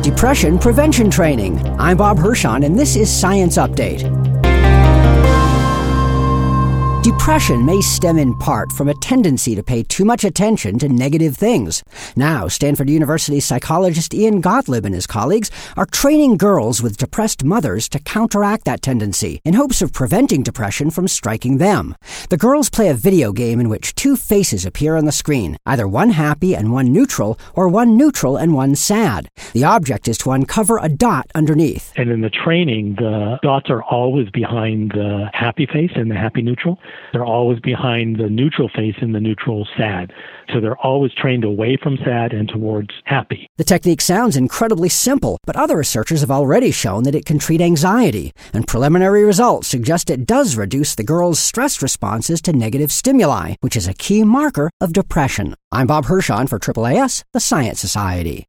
Depression Prevention Training. I'm Bob Hirschon, and this is Science Update. Depression may stem in part from a tendency to pay too much attention to negative things. Now, Stanford University psychologist Ian Gottlieb and his colleagues are training girls with depressed mothers to counteract that tendency in hopes of preventing depression from striking them. The girls play a video game in which two faces appear on the screen, either one happy and one neutral, or one neutral and one sad. The object is to uncover a dot underneath. And in the training, the dots are always behind the happy face and the happy neutral. They're always behind the neutral face and the neutral sad. So they're always trained away from sad and towards happy. The technique sounds incredibly simple, but other researchers have already shown that it can treat anxiety, and preliminary results suggest it does reduce the girls' stress responses to negative stimuli, which is a key marker of depression. I'm Bob Hirschon for AAAS, the Science Society.